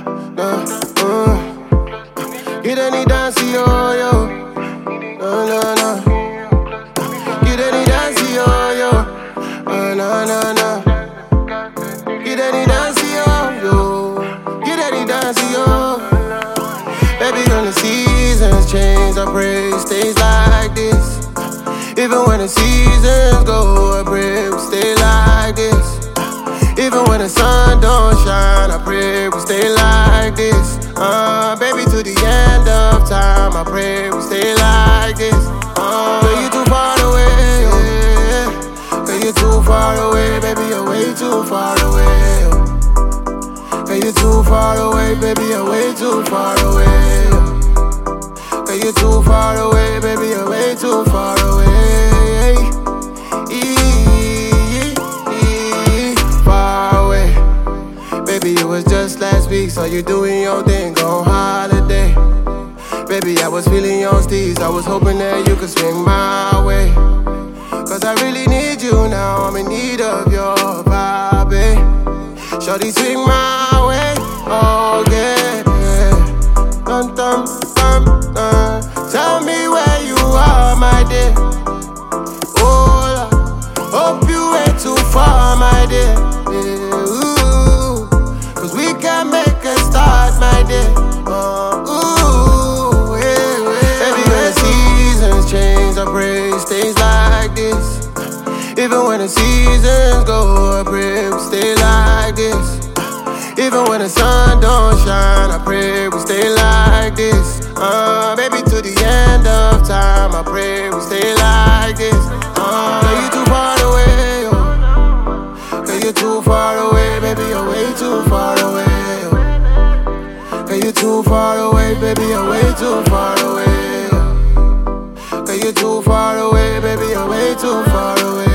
Get any dance, yo, yo. No, no, no. Get any dance, yo, yo. No, no, no. Get any dance, yo, yo. Get any dance, yo. Baby, when the seasons change, I pray it stays like this. Even when the seasons go, I pray we stay like this. Even when the sun don't shine, I pray we stay like this. Baby, to the end of time, I pray we stay like this. Girl, you too far away, yeah. Girl, you too far away, baby, you're way too far away. Girl, you too far away, baby, you're way too far away. Girl, you too far away, baby, you're way too far away. Far away. Baby, it was just last week, so you doing your thing on holiday. Baby, I was feeling your steez, I was hoping that you could swing my way. Cause I really need you now, I'm in need of your vibe, babe. Shorty, swing my way, oh yeah, yeah. Dun, dun, dun, dun. Tell me where you are, my dear. Oh, hope you ain't too far, my dear. Yeah, ooh. Cause we can make a start, my dear. Ooh, yeah, yeah. Baby, when the seasons change, I pray it stays like this. Even when the seasons go, I pray we stay like this. Even when the sun don't shine, I pray we stay like this. Baby, to the end of time, I pray we stay like this. Girl, you too far away, oh. Girl, you too far away, baby, you're way too far away. Oh. Girl, you too far away, baby, you're way too far away. Oh. Girl, you too far away, baby, you're way too far away.